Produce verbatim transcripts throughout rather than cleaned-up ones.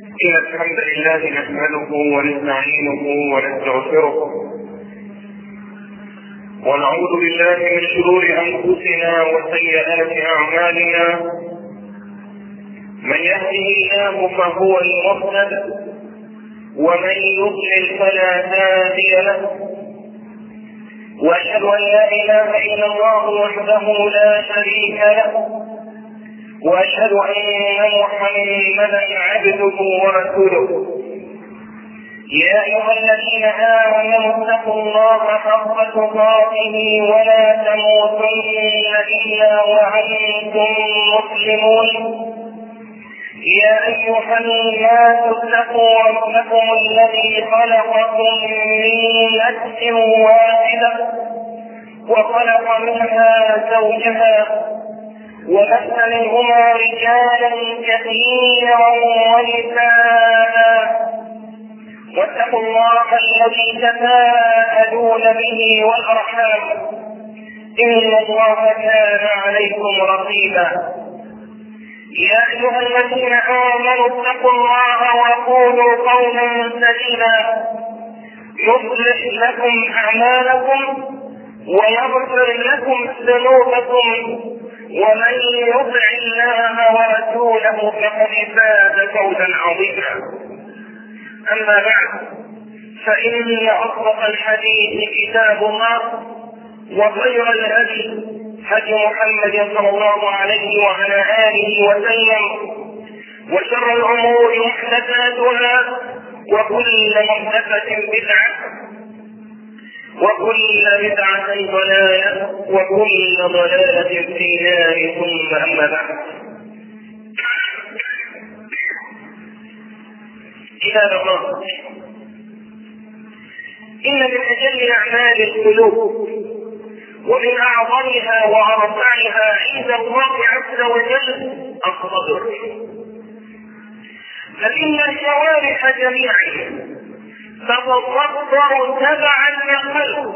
إن الحمد لله نحمده ونستعينه ونستغفره ونعوذ بالله من شرور أنفسنا وسيئات أعمالنا. من يهده الله فهو المهتد ومن يضلل فلا هادي له، وأشهد أن لا إله إلا الله وحده لا شريك له، وأشهد أن محمدا عبده ورسوله. يا أيها الذين آمنوا اتقوا الله حق تقاته ولا تموتن إلا وأنتم مسلمون. يا أيها الناس اتقوا ربكم الذي خلقكم من نفس واحدة وخلق منها زوجها وبث منهما رجالا كثيرا ونساء، واتقوا الله الذي تساءلون به والأرحام إن الله كان عليكم رقيبا. يا أيها الذين آمنوا اتقوا الله وقولوا قولا سديدا يصلح لكم أعمالكم ويغفر لكم ذنوبكم، ومن يطع الله ورسوله فقد فاز فوزا عظيما. أما بعد، فإن أصدق الحديث كتاب الله، وخير الهدي هدي محمد صلى الله عليه وعلى آله وسلم، وشر الأمور محدثاتها، وكل محدثة بدعة، وكل بدعة ضلالة، وكل ضلالة في نار. ثم أما بعد، عباد الله، إن من أجل أعمال القلوب ومن أعظمها وأرفعها عند الله عز وجل الصبر. فإن الجوارح جميعا تتصبر تبعا للقلب،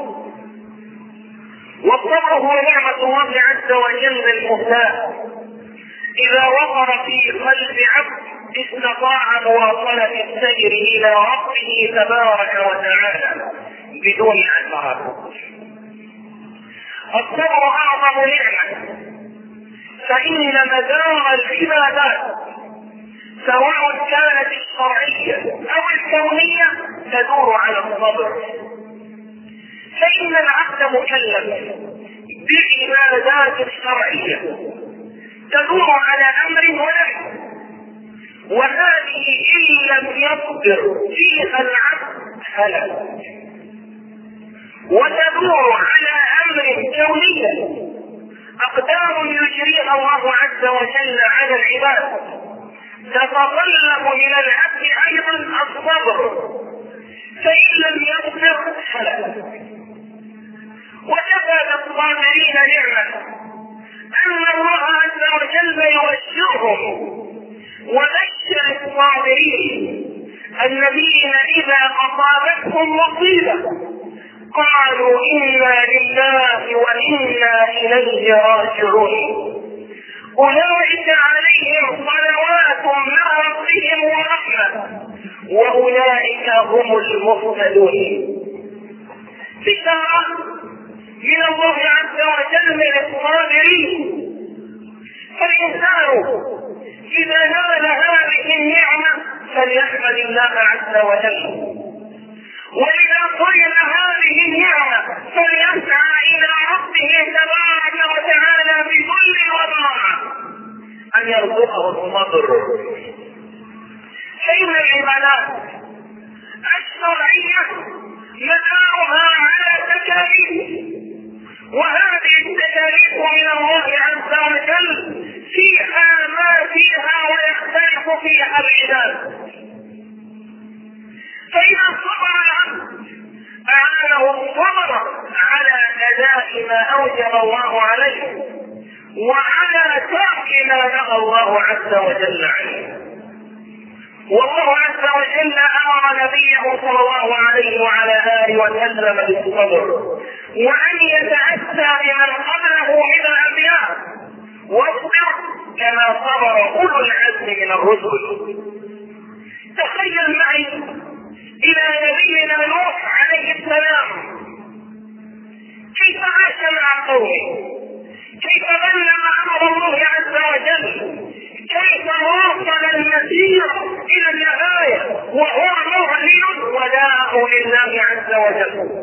والصبر هو نعمة الله عز وجل المهداة. إذا وقر في قلب عبد استطاع مواصلة السير إلى ربه تبارك وتعالى بدون عثرات. الصبر أعظم نعمة، فإن مدار العبادات سواء كانت الشرعية أو الكونية تدور على الصبر. فإن العبد مكلف بعبادات الشرعية تدور على أمر ونهي، وهذه إن لم يصبر فيها العبد هلك. وتدور على أمر كوني أقدار يجريها الله عز وجل على العباد، تتطلب من العبد أيضا الصبر، فإن لم يصبر هلك. وكفى بالصابرين نعمة أن الله عز وجل يبشرهم وبشر الصابرين الذين إذا أصابتهم مصيبة قالوا إنا لله وإنا إليه راجعون، أولئك عليهم صلوات من ربهم ورحمة وأولئك هم المهتدون. بشارة من الله عز وجل للصابرين. فالإنسان إذا نال هذه النعمة فليحمد الله عز وجل، وإذا طلب هذه النعمة فليسعى إلى ربه تبارك وتعالى بكل وضاعة أن يرزقه الصبر. فإن العبادات الشرعية مدارها على تكاليف، وهذه التكاليف من الله عز وجل فيها ما فيها ويختلف فيها العباد. فإذا صبر العبد أعانه الصبر على أداء ما أوجب الله عليه وعلى ترك ما نهى الله عز وجل عنه. والله عز وجل أمر نبيه صلى الله عليه وعلى آله وسلم بالصبر، وأن يتأسى بمن قبله من الأنبياء، واصبر كما صبر أولو العزم من الرسل. قومه، كيف بلغ امر الله عز وجل، كيف واصل المسير الى النهايه وهو معلن ولاء لله عز وجل.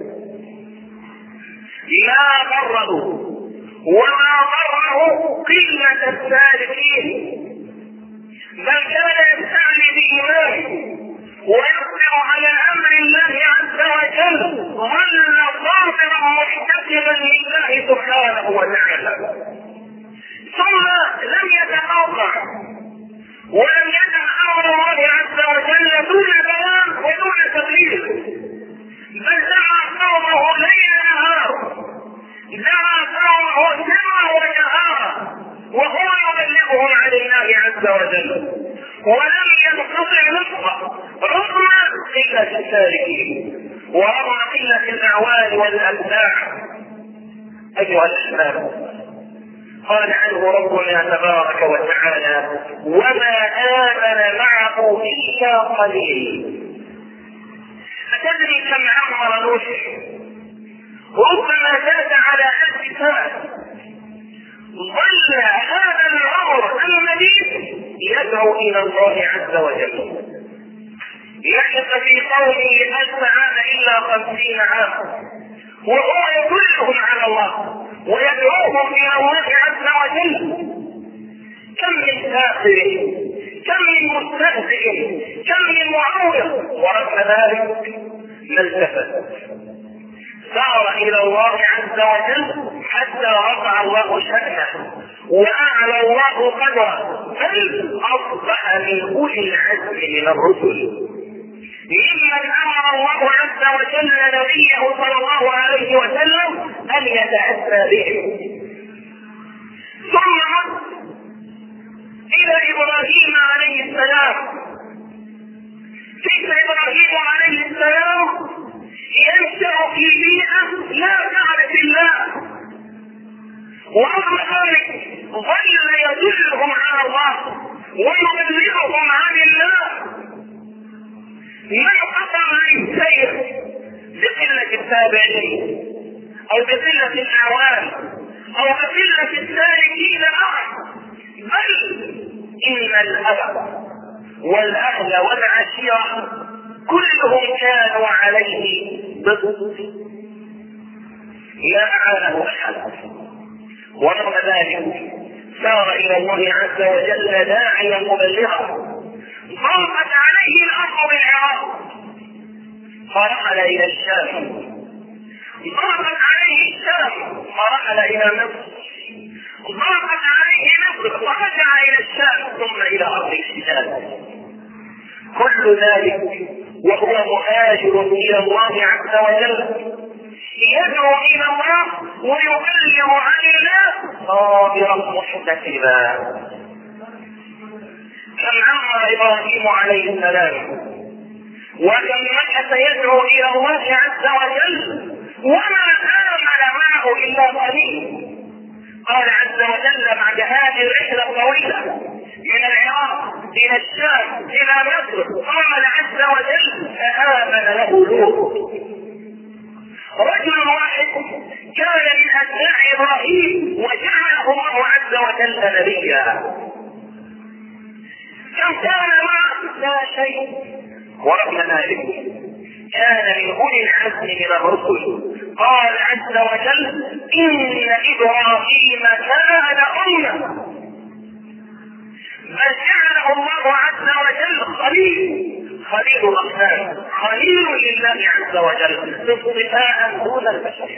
ما ضره وما ضره قله السالكين، بل كان يستعلي بايمانه ويصبر على امر الله عز وجل، ظل صابرا محتسبا لله سبحانه وتعالى، ثم لم يتقاطع ولم يدع امر الله عز وجل دون بيان ودون تبليغ، بل دعا قومه ليل نهار، دعا قومه سرا ونهارا وهو يبلغهم عن الله عز وجل، ولم ينقطع نصفه رغم قله السالكين ورغم قله الاعوان والاتباع. ايها الاحباب، قال عنه ربنا تبارك وتعالى: وما آمن معه إلا قليل. أتدري كم عمر نوح؟ ربما زاد على ألف سنة. ظل هذا العمر المديد يدعو إلى الله عز وجل، يحدث في قومه ألف عام إلا خمسين عاما، وهو يدلهم على الله ويدعوهم الى الله عز وجل. كم من كافر، كم من مستهزئ، كم من معوض، ورغم ذلك ما التفت، سار الى الله عز وجل حتى رفع الله شأنه واعلى الله قدره، بل اصبح من اولي العزم من الرسل، ممن امر الله عز وجل نبيه صلى الله عليه وسلم ان يتأسى به. ثم الى ابراهيم عليه السلام. كيف ابراهيم عليه السلام ينشأ في بيئة لا تعرف الله، ورغم ذلك ظل يدلهم على الله ويبلغهم عن الله. من قطع السير بقلة التابعين او بقلة الاعوان او بقلة السالكين معه، بل ان الاب والاهل والعشيرة كلهم كانوا عليه ضد، لا اعانه احد. ورغم ذلك سار الى الله عز وجل داعيا مبلغا. ضاقت عليه الارض بالعراق فرحل الى الشام، ضاقت عليه الشام فرحل الى مصر، ضاقت عليه مصر فرجع الى الشام ثم الى ارض الشام. كل ذلك وهو مهاجر الى الله عز وجل، يدعو الى الله ويبلغ عن الله صابرا محتسبا. كم عمر ابراهيم عليه السلام وكم مكث يدعو الى الله عز وجل وما امن معه الا قليل. قال عز وجل بعد هذه الرحله الطويله من العراق الى الشام الى مصر، قال عز وجل: فآمن له لوط. رجل واحد كان من اتباع ابراهيم وجعله الله عز وجل نبيا. كم كان معه؟ لا شيء، ورغم ذلك كان من اولي العزم من الرسل. قال عز وجل: ان ابراهيم كان امه، بل جعله الله عز وجل خليل، خليل الرحمن، خليل لله عز وجل، اصطفاء دون البشر.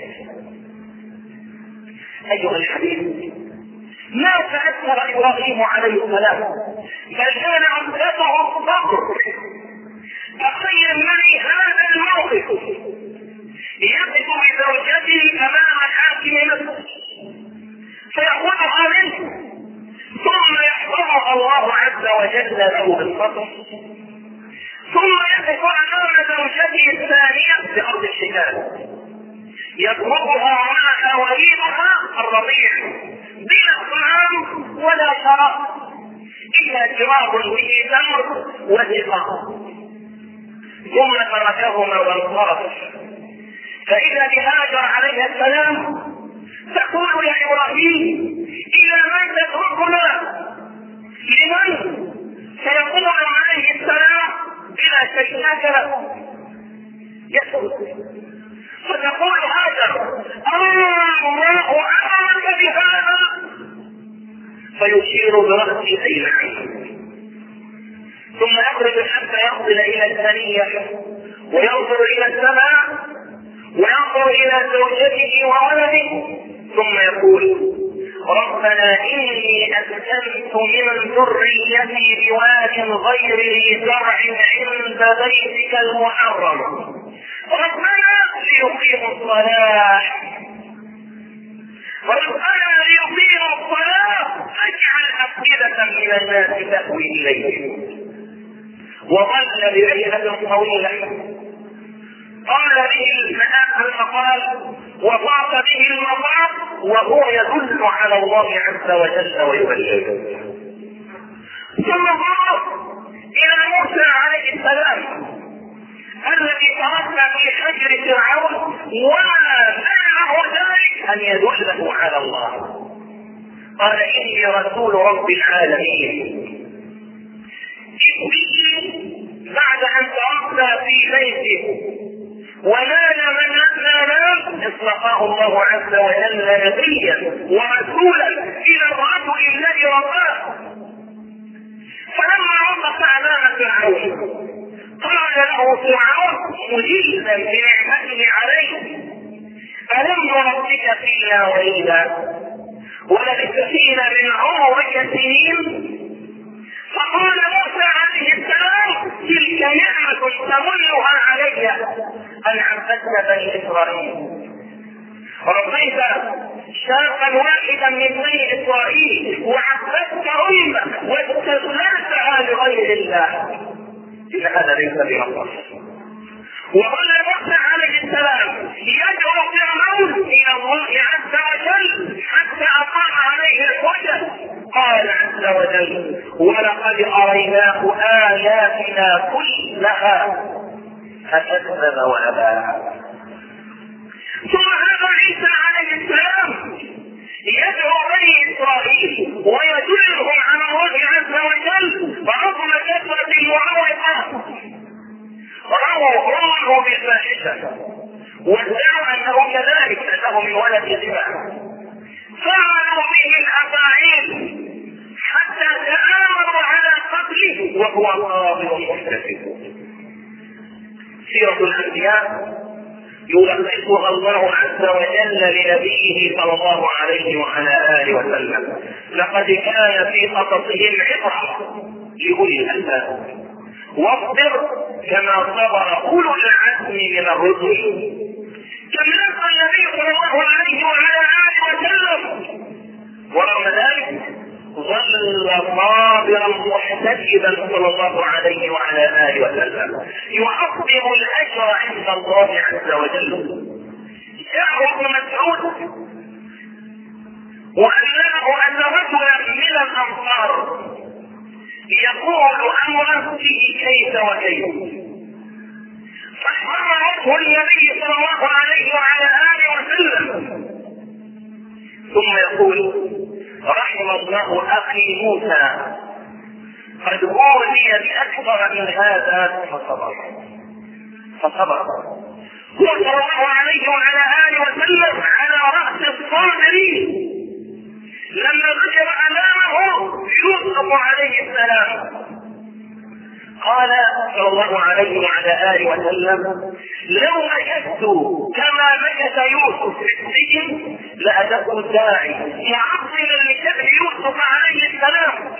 ايها الحبيب، ما تأثر ابراهيم عليه السلام، بل كان عمدته الصبر. تخيل معي هذا الموقف، يقف بزوجته امام حاكم مصر فيأخذها منه ثم يحضرها الله عز وجل له بالفضل، ثم يقف امام زوجته الثانيه في ارض الشتاء يطلبها معها وليدها الرضيع بلا طعام ولا شراب الا جراب به تمر وزقاق، ثم تركهما وانصرف. فاذا بهاجر عليها السلام تقول يا إبراهيم إلى من تتركنا؟ لمن؟ سيقول عليه السلام بلا شيء هكذا يسكت. فتقول هاجر الله أمرك بهذا؟ فيشير برأسه أي نعم. ثم يخرج حتى يصل إلى الثانية وينظر إلى السماء وينظر إلى زوجته وولده ثم يقول ربنا إني أسكنت من ذريتي بواد غير ذي زرع عند بيتك المحرم ربنا ليقيموا الصلاة ربنا ليقيموا الصلاة فاجعل أفئدة من الناس تهوي إليهم. وظل برحلة طويلة قال به المقال وضاق به المطاف وهو يدل على الله عز وجل ويبلغه. ثم ضاف الى موسى عليه السلام الذي تركنا في حجر فرعون وما منعه ذلك ان يدله على الله. قال اني رسول رب العالمين بعد ان تركنا في بيته ونال من نال اصطفاه الله عز وجل نبيا ورسولا الى الرجل الذي رباه. فلما وقف امام فرعون قال له فرعون مجيزا بنعمته عليه الم نربك فينا وليدا ولبثت فينا من عمرك سنين؟ فقال موسى عليه السلام تلك نعمة تمنها علي أن عبدت بني إسرائيل. ربيت شاقا واحدا من بني إسرائيل وعبدتهم واستغللتها لغير الله. إن هذا ليس بمطر. وظل موسى عليه السلام يدعو فرعون إلى الله عز وجل حتى أقام عليه الحجة. قال عز وجل ولقد أريناه آياتنا كلها فكذب وأبى. ثم هذا عيسى عليه السلام يدعو بني إسرائيل ويدلهم على الله عز وجل رغم كثرة المعوقات. رووا رواه بالفاحشة وادعوا أنه كذلك أنه من ولد زنا فعلوا به الأفاعيل حتى تآمروا على قتله وهو قابل محتسب. سيرة الأنبياء يلخصها الله عز وجل لنبيه صلى الله عليه وعلى آله وسلم. لقد كان في قصصهم عبرة لأولي الألباب واصبر كما صبر أولو العزم من الرسل. كم لقى النبي صلى الله عليه وعلى آله وسلم ورغم ذلك ظل صابرا محتسبا صلى الله عليه وعلى آله وسلم يعظم الأجر عند الله عز وجل. جاء ابن مسعود وأنه أن رجلا من الأنصار يقول أمرا فيه كيف وكيف فاحمر وجه النبي صلى الله عليه وعلى آله وسلم ثم يقول رحم الله أخي موسى قد أوذي بأكثر من هذا فصبر فصبر صلى الله عليه وعلى آله وسلم على رأس الصابرين لما ذكر أمامه يوسف عليه السلام قال صلى الله عليه وعلى آله وسلم لو مكثت كما مكث يوسف في السجن لأدبت الداعي معظما لشبه يوسف عليه السلام.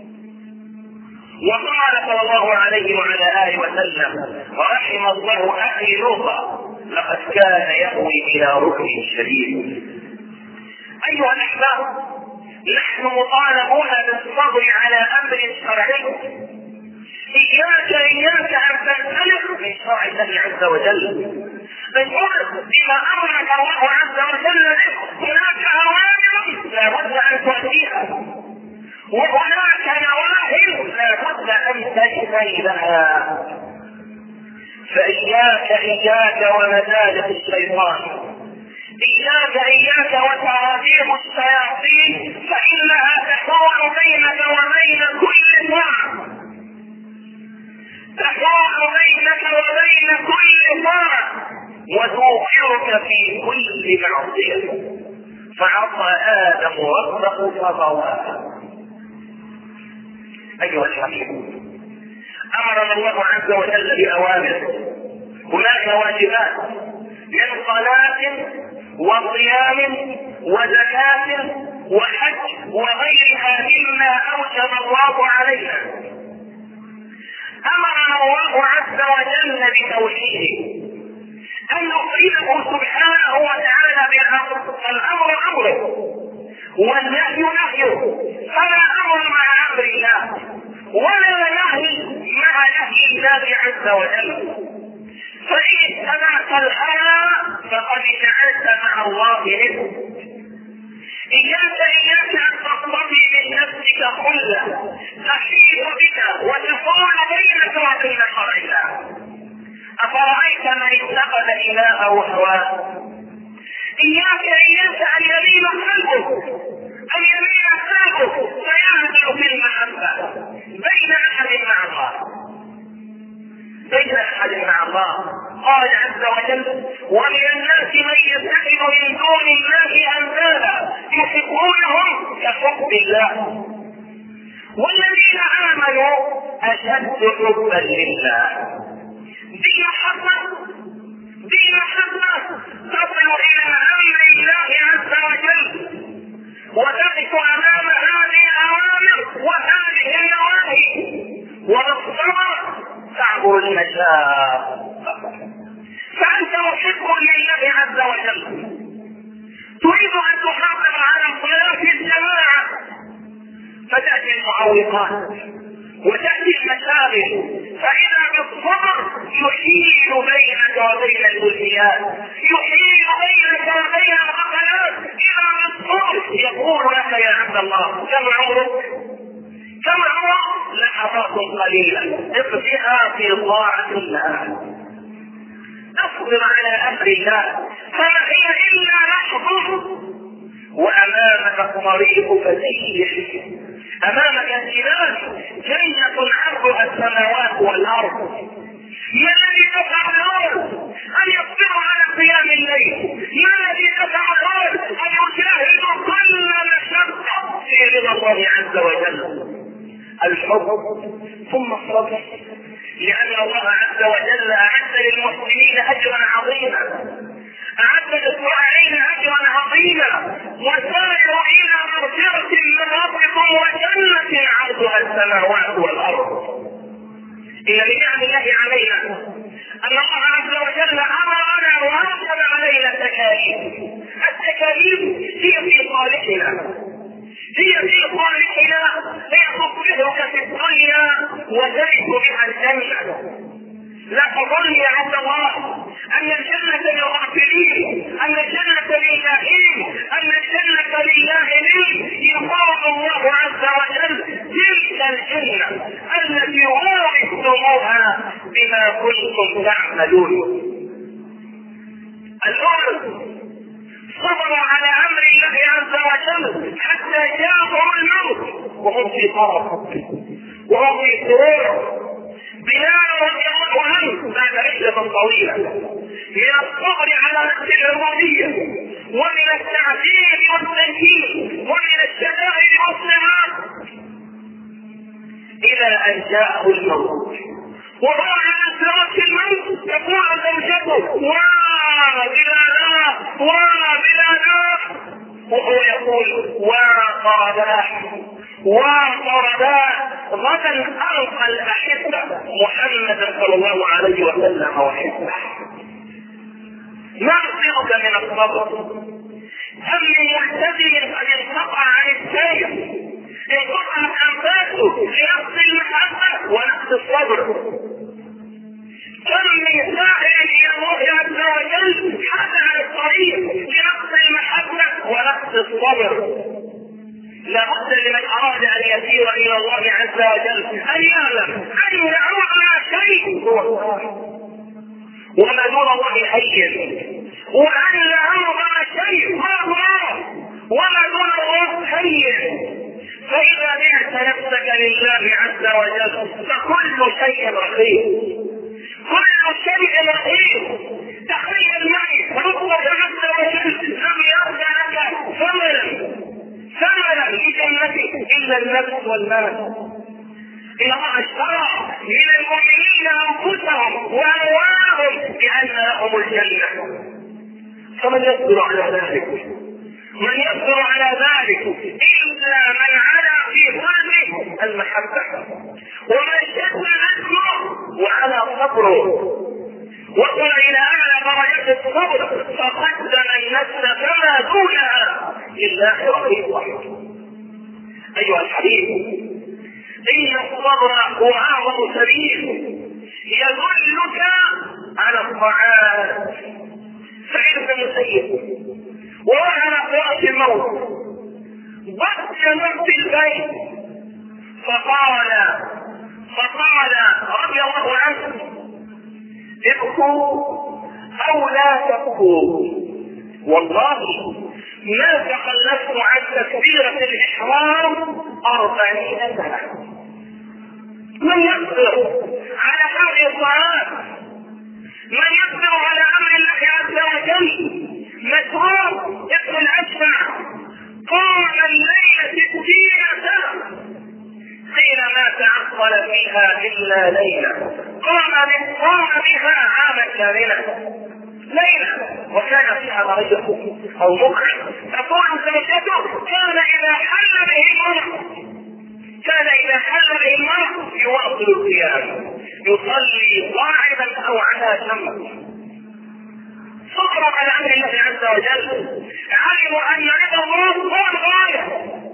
وقال صلى الله عليه وعلى آله وسلم رحم الله أخي لوطا لقد كان يأوي إلى ركن شديد. أيها الأحباب نحن مطالبون بالصبر على أمر شرعي. إياك إياك أن تنسلخ من شرع الله عز وجل. بنقول بما أمرك الله عز وجل هناك أوامر لا بد أن تؤتيها وهناك نواهي لا بد أن تجتنبها. فإياك إياك ومزالة الشيطان إياك إياك وتراجيم الشياطين فإنها تحول بينك وبين كل طاعة، تحول بينك وبين كل طاعة وتوقرك في كل معصية. فعصى آدم ربه فغوى. أيها الحبيب، أمرنا الله عز وجل بأوامر. هناك واجبات من صلاة وصيام وزكاة وحج وغيرها مما أوجب الله علينا. أمرنا الله عز وجل بتوحيده، أن نطيعه سبحانه وتعالى بالأمر، فالأمر أمره والنهي نهيه، فلا أمر مع أمر الله ولا نهي مع نهي الله عز وجل. فإن اتبعت الهوى فقد جعلت مع الله نسبا. إياك إياك أن تقتضي من نفسك خلة تحيط بك وتحول بينك وبين شرع الله. أفرأيت من اتخذ إلهه هواه؟ إياك إياك أن يميل قلبك أن يميل قلبك فيعمل في المحبة بين أحد مع الله، بين أحد مع الله. قال عز وجل: ومن الناس من يتخذ من دون الله أندادا يحبونهم كحب الله والذين آمنوا أشد حبا لله. دي محبة دي محبة تصل إلى أمر الله عز وجل وتقف أمام هذه الأوامر وهذه النواهي، وبالصبر تعبر المشاق. فأنت محب لله عز وجل، تريد أن تحافظ على صلاة الجماعة، فتأتي المعوقات وتأتي المشاغل، فإذا بالصبر يحيل بينك وبين الألهيات، يحيل بينك وبين الغفلات. إذا بالصبر يقول لك: يا عبد الله، كم عمرك؟ كم عمرك؟ لحظات قليلة اقضيها في طاعة الله، اصبر على أمر الله، فما هي إلا لحظة وأمامك طريق فتيح، أمامك الجبال جنة عرضها السماوات والأرض. ما الذي دفع الأرض أن يصبروا على قيام الليل؟ ما الذي دفع الأرض أن يشاهدوا كل مشقة في رضا الله عز وجل؟ الحب ثم الصبر، لأن الله عز وجل أعد للمحسنين أجرا عظيما، أعد للطائعين أجرا عظيما، وسارعوا إلى مغفرة من ربكم وجنة عرضها السماوات والأرض. إن من نعم الله علينا أن الله عز وجل أمرنا وأوجب علينا التكاليف. التكاليف هي في صالحنا، هي في صالحنا، هي تصلحك في الدنيا وترث بها الجنة. لا تظن يا عبد الله أن الجنة للغافلين، أن الجنة للنائمين، أن الجنة لللاهين. يقول الله عز وجل: تلك الجنة التي ورثتموها بما كنتم تعملون. الأول صبروا على أمر الله عز وجل حتى جاءهم الموت وهم في طرف وهم في سرور. بلال رضي الله عنه بعد رحلة طويلة من الصبر على نفس العبودية ومن التعذيب والتنكيل ومن الشدائد والصغار إلى أن جاءه الموت، وهو على فراش الموت تقول زوجته: وا بلالا وا بلالا، وهو يقول: وا قرباه وقرباه. غدا ألقى الأحبة محمدا صلى الله عليه وسلم وحبه. ما أخبرك من الصبر؟ كم من يعتذر قد انقطع عن السير، انقطعت أنفاسه لنقص المحبة ونقص الصبر. كم من سائر إلى الله عز وجل حتى على الطريق لنقص المحبة ونقص الصبر. لا بد لمن أراد أن يسير إلى الله عز وجل أن يعلم أن أعلى شيء هو الصبر، وما دون الله هين، وأن أعظم شيء هو الله وما دون الله هين. فإذا بعت نفسك لله عز وجل فكل شيء رخيص، كل شيء رخيص. تخيل معي ربك عز وجل لم يرجع لك ثمنا ثمنا لجنتك إلا النفس والمال. إن الله اشترى من المؤمنين أنفسهم وأموالهم بأن لهم الجنة. فمن يصبر على ذلك؟ من يصبر على ذلك إلا من علا في قلبه المحبة، ومن شد نفسه وعلى صبره وصل إلى أعلى درجات الصبر فقدم النفس كما دونها لله رخيصا. أيها الحبيب، إن الصبر هو أعظم سبيل يدلك على الطاعات. سعيد بن المسيب وهو على فراش الموت ضج من في البيت فقال فقال رضي الله عنه: ابكوا أو لا تبكوا، والله ما تخلفت عن تكبيرة الإحرام أربعين سنة. من يصبر على هذه الطاعات، من يصبر على أمر الله عز وجل. مسعود ابن الأشبع قام الليلة ستين سنة، قيل ما تعطل فيها إلا ليلة، قام قام بها عاما كاملا ليلة، وكان فيها مريض أو مكره. تقول زوجته: كان إذا حل به المرض كان إذا حل به المرض يواصل القيام، يصلي قاعدا أو على جنب. صبروا على أمر الله عز وجل، علموا أن رضا الله هو الغاية.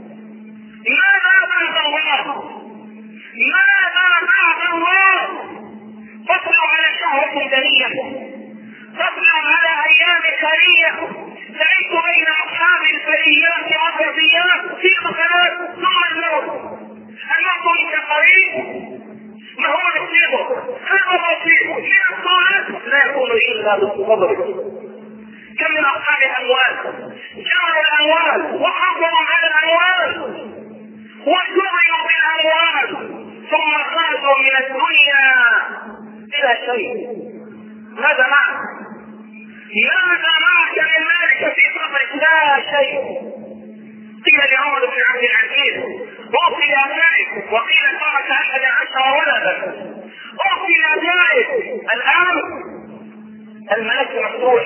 ماذا بعد الله؟ ماذا بعد الله؟ تصلوا على شهوة دنية، تصلوا على أيام خيرية، تعيش بين أصحاب الفريات والرضيات في مكانات ثم الموت. الموت منك قريب، ما هو نصيبه؟ هذا نصيبه من الطاعات لا يكون إلا بالصبر. كم من أصحاب الأموال جمعوا الأموال وحافظوا على الأموال وشغلوا بالأموال ثم خرجوا من الدنيا إلى شيء. ماذا معك؟ ماذا معك من مالك في صبرك؟ لا شيء. قيل لعمر بن عبد العزيز: أوصي ذلك، وقيل ترك أحد عشر ولدا. أوصي ذلك. الآن الملك مفتوح،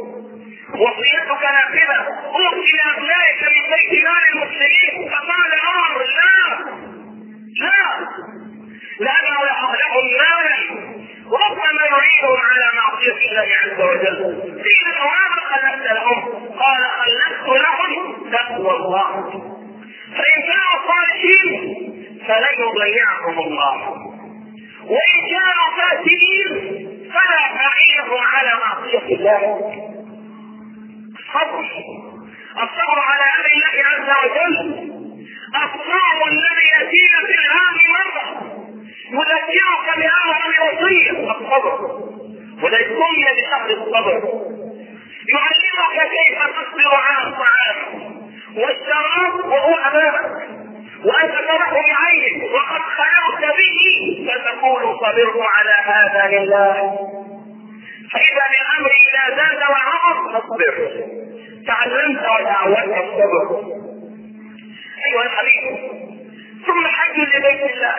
وصيتك نافذة. أوصي أبنائك من بيت مال المسلمين. فقال عمر: لا لا، لأنه لهم مالا ربما يعينهم على معصية الله عز وجل. قيل: وماذا خلقت لهم؟ قال: خلقت لهم تقوى الله، فإن كانوا صالحين فلن يضيعهم الله، وإن كانوا فاسدين فلا يعينهم على معصية الله. الصبر الصبر على أمر الله عز وجل. الصوم الذي يأتينا في العام مرة يذكرك بأمر الوصية الصبر، وليس سمي بشهر الصبر. يعلمك كيف تصبر على الطعام والشراب وهو أمامك، وأنت تراه بعينك وقد خلقت به، فتقول: صبرت على هذا لله. فإذا بالأمر إذا زاد وعظم فاصبر. تعلمت وتعودت الصبر. أيها الحبيب، ثم حج لبيت الله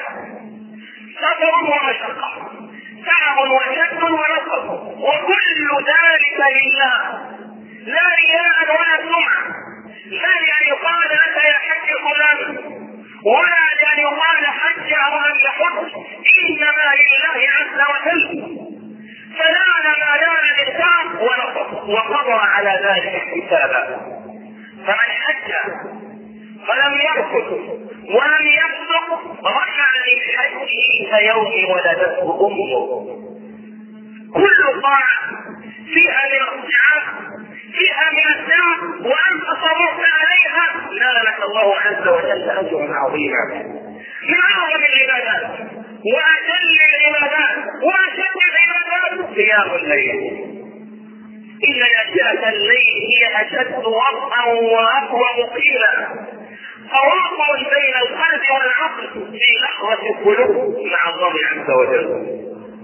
سفر ومشقة، تعب وشد ونصب، وكل ذلك لله، لا رياء ولا سمعة، لا لأن يقال لك يا حج فلان، ولا لأن يقال حج أو لم يحج، إنما لله عز وجل. فنال ما نال بالتعب ونصب وقضى على ذلك حسابا. فمن حج فلم يرفث ولم يفسق رجع لحجه كيوم ولدته امه. كل طاعه فيها من الصعاب، فيها من التعب، وانت صبرت عليها نالك الله عز وجل اجرا عظيما. من اعظم العبادات واجل العبادات واشد العبادات قيام الليل. إن نشأة الليل هي أشد وطئا وأقوى قيلا، تواصل بين القلب والعقل في لحظة القلوب مع الله عز وجل.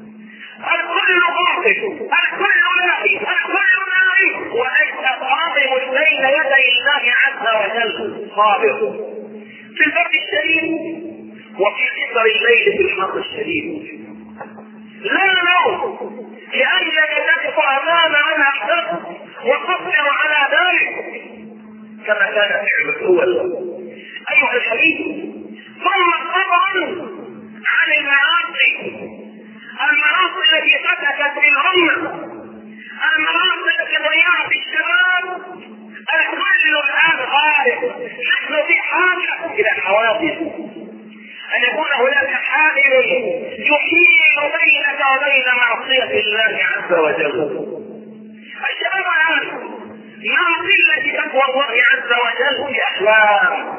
الكل باطل، الكل لاهي، الكل نائم، وأنت قائم بين يدي الله عز وجل صابر في البرد الشديد وفي قصر الليل في الحر الشديد. لا نوم، لأنك تقف أمام من أحببت وتصبر على ذلك كما كان فعل الأول. أيها الحبيب، ثم طبعا عن المعاصي، المعاصي التي فتكت بالأمة، المعاصي التي ضيعت الشباب. الكل الآن غارق. نحن في حاجة إلى حوادث، أن يكون هناك حائل يحيل بينك وبين معصية الله عز وجل. الشباب الآن مع قلة تقوى الله عز وجل في أحلام،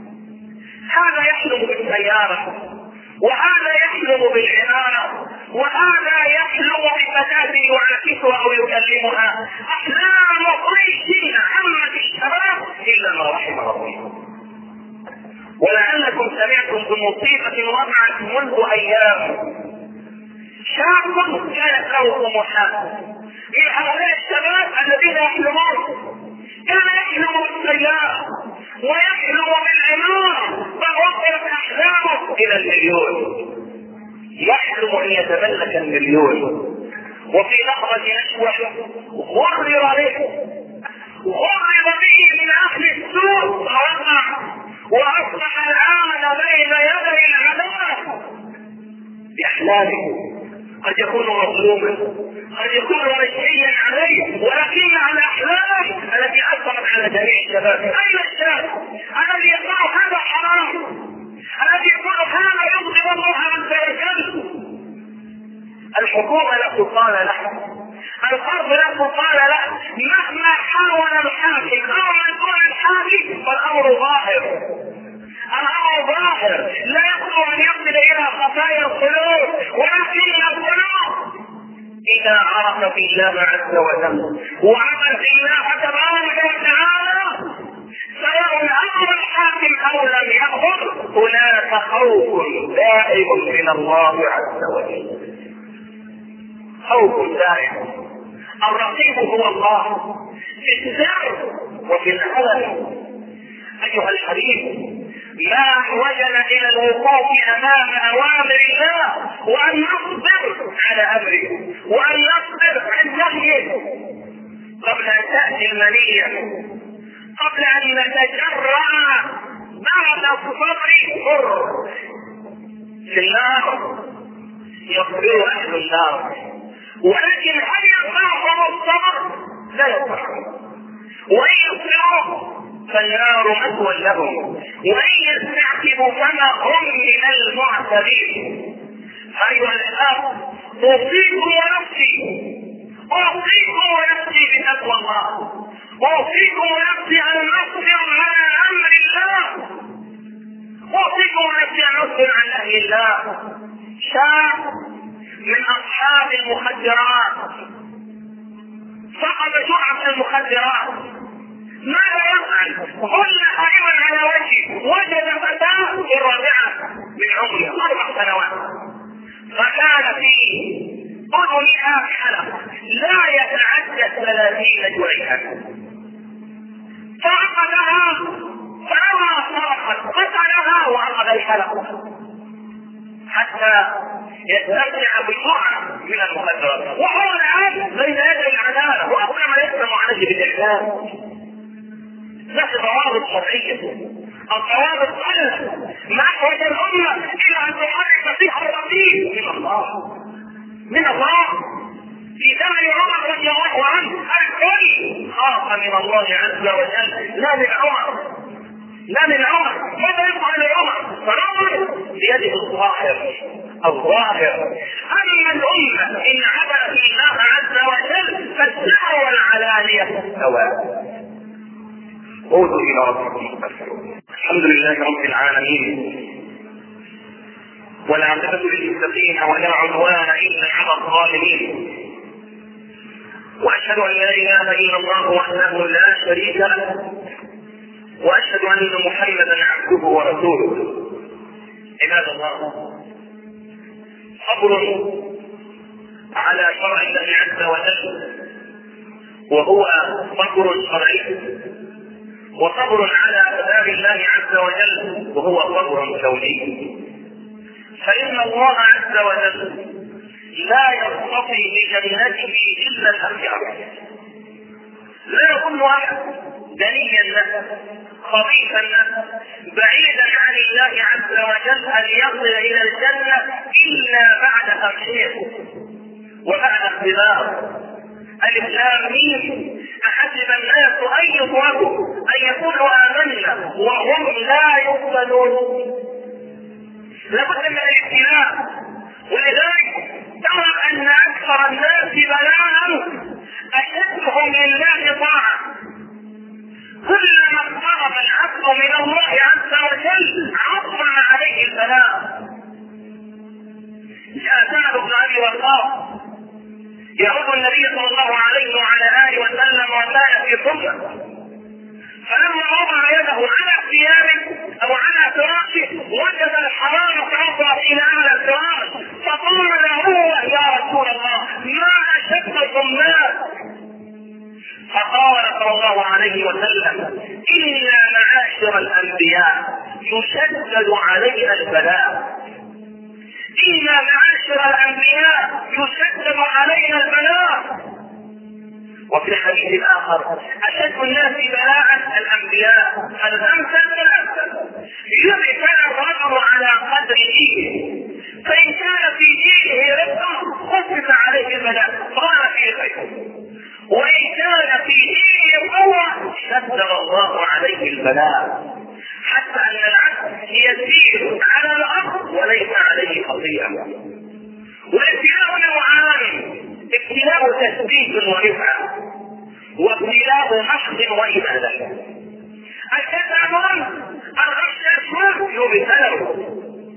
هذا يحلم بالسيارة، وهذا يحلم بالعمارة، وهذا يحلم بفتاة يعاكسها أو يكلمها. أحلام طيش عمت الشباب إلا ما رحم ربي. ولعلكم سمعتم بمصيبة وقعت منذ أيام. شاب كانت له طموحات من هؤلاء الشباب الذين يحلمون، كان يحلم بالسيارة ويحلم بالعمارة، بل وصلت أحلامه إلى المليون. يحلم أن يتملك المليون، وفي لحظة نشوة غرر به غرر به من أهل السوء فوقع، وأصبح الآن بين يدي العذاب بأحلامه. قد يكون مظلوما، قد يكون مشيا عليه، ولكن على أحلامه التي أثرت على جميع الشباب. أين الشاب الذي يقول هذا حرام، الذي يقول هذا يغضب الله عز وجل؟ الحكومة لا سلطان لها، الفرد لا سلطان له. مهما حاول الحاكم أو من دون الحاكم فالأمر ظاهر، الأمر ظاهر، لا يقدر أن يصل إلى خفايا القلوب، ولكن القلوب إذا عرف في الله عز وجل وعمل في الله تبارك وتعالى، سواء أمر الحاكم أو لم يأمر، هناك خوف دائم من الله عز وجل، خوف دائم. الرقيب هو الله في السر وفي العلن. أيها الحبيب، ما أحوجنا إلى الوقوف أمام أوامر الله، وأن نصبر على أمره، وأن نصبر عن نهيه قبل أن تأتي المنية، قبل أن نتجرع بعد الصبر حر في النار يصبر أهل النار. ولكن هل ينفعهم الصبر؟ لا ينفعهم. وإن يصبروا فالنار مثوى لهم، وإن يستعتبوا فما هم من المعتبين. أيها الأخوة، أوصيكم ونفسي أوصيكم ونفسي بتقوى الله، أوصيكم ونفسي أن نصبر على أمر الله، أوصيكم ونفسي أن نصبر عن نهي الله. شاب من أصحاب المخدرات فقد جرعة المخدرات، ماذا يفعل؟ ظل قائما على وجهه، وجد فتاة الرابعة من عمره أربع سنوات، فكان في أذنها حلق لا يتعدى ثلاثين جرعا، فأخذها فلما صرخت قتلها وأخذ الحلق حتى يستمتع بجرعة من المخدرات، وهو الآن بين يدي العدالة وأقول ما يسلم عليه بالإعلام. نفس ضوابط شرعية، الضوابط قلت ما أحوج الأمة إلى أن تحرك فيها الرقيب من الله من الله في زمن عمر رضي الله عنه الكل خاف من الله عز وجل، لا من عمر لا من عمر ماذا يفعل عمر؟ فنظر بيده الظاهر الظاهر. أما الأمة إن عبدت الله عز وجل فالسر والعلانية سواء. قولوا إلى ربكم فاسألوا. الحمد لله رب العالمين، والعاقبة للمتقين ولا عدوان إلا على الظالمين، واشهد ان لا اله الا الله وحده لا شريك له، واشهد ان محمدا عبده ورسوله. عباد الله، صبر على شرع الله عز وجل وهو صبر شرعي، وصبر على عذاب الله عز وجل وهو صبر كوني. فإن الله عز وجل لا يرتضي لجنته إلا الأخيار. لا يكون أحد دنيا له خبيثا له بعيدا عن الله عز وجل أن يصل إلى الجنة إلا بعد تمحيص وبعد اختبار. الإسلام أحسب الناس أن يتركوا أن يقولوا آمنا وهم لا يقبلون. لابد من الابتلاء، ولذلك ترى أن أكثر الناس بلاء أشدهم لله طاعة. كلما اقترب العبد من الله عز وجل عظم عليه البلاء. جاء سعد بن أبي وقاص يعود النبي صلى الله عليه وعلى آله وسلم وكان في صلة، فلما وضع يده على ثيابه أو على فراشه وجد الحرارة توصل إلى أعلى الفراش، فقال له يا رسول الله ما أشد الناس؟ فقال صلى الله عليه وسلم إنا معاشر الأنبياء يشدد علينا البلاء. إنا معاشر الأنبياء يشدد علينا البلاء. وفي الحديث الآخر أشد الناس بلاء الأنبياء الأمثل فالأمثل. يبتلى الرجل على قدر دينه، فإن كان في دينه رفق خفف عليه البلاء قال فيه خير، وإن كان في دينه قوة شدد الله عليه البلاء، حتى أن العبد يسير على الأرض وليس عليه خطيئة. والابتلاء نوعان: ابتلاء تثبيت ورفعة، وابتلاء محض وإبادة. الكتابون الغشاشون يبتلوا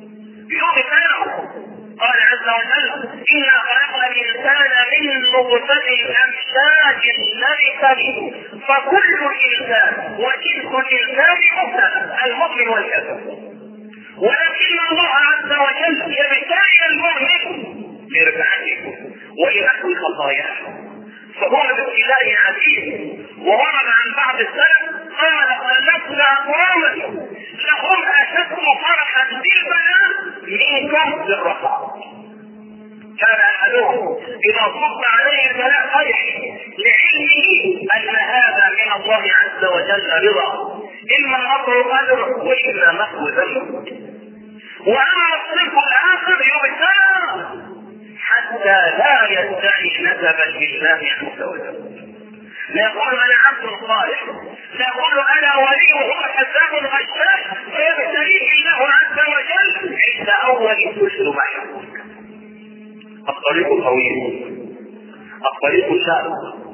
يبتلوا قال عز وجل إنا خلقنا الإنسان من نطفة أمشاج نبتليه، فكل إنسان وجنس الإنسان مبتلى، المؤمن والكافر. ولكن الله عز وجل يبتلي المؤمن لرفعته وإلى خطاياه، فهو الابتلاء عزيز. وورد عن بعض السلف قال خلقنا أقواما لهم أشد فرحا بالبلاء منكم بالرخاء. كان أحدهم إذا صب عليه البلاء فرح لعلمه أن هذا من الله عز وجل رضا، إما نصر قدر وإما محو ذنب. وأما الصنف الآخر يبتلى حتى لا يدعي نسبا لله عز وجل، لا يقول انا عبد صالح، لا يقول انا ولي وهو كذاب غشاش، فيبتليه الله عز وجل عند اول سلسل معه. الطريق طويل، الطريق شاق،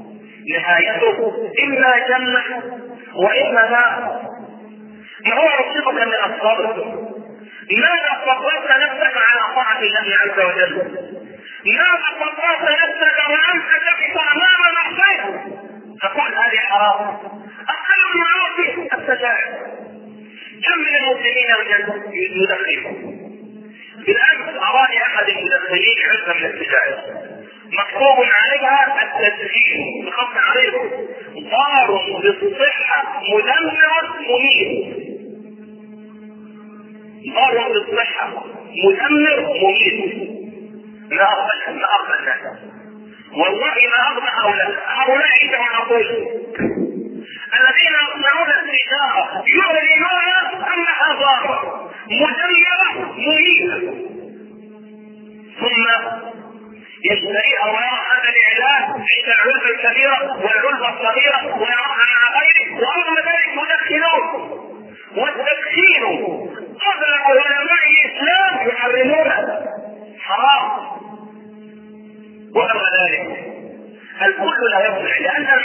نهايته اما جنه واما نار. ما هو رصيدك من الصبر؟ لماذا صبرت نفسك على طاعه الله عز وجل؟ لماذا صبرت نفسك وامسكت امام معصيه؟ تقول هذه حرام. اقل المعاصي السجائر. كم من المسلمين يدخنون؟ بالامس اراني احد المدخنين علبه من السجائر مكتوب عليها التدخين بخط عليهم ضار بالصحه مدمر مميت. ضار بالصحه مدمر مميت. ما أقبل ما أقبل الناس، والله ما أقبل هؤلاء. هؤلاء عندهم عقول، الذين يصنعون التجارة يعلنون أنها ضارة مدمرة مميتة، ثم يشتريها ويرى هذا الإعلان عند العلبة الكبيرة والعلبة الصغيرة ويراها مع غيره، ورغم ذلك يدخنون. والتدخين أغلب علماء الإسلام يحرمونه حرام. ورغم ذلك الكل لا يصلح، لأن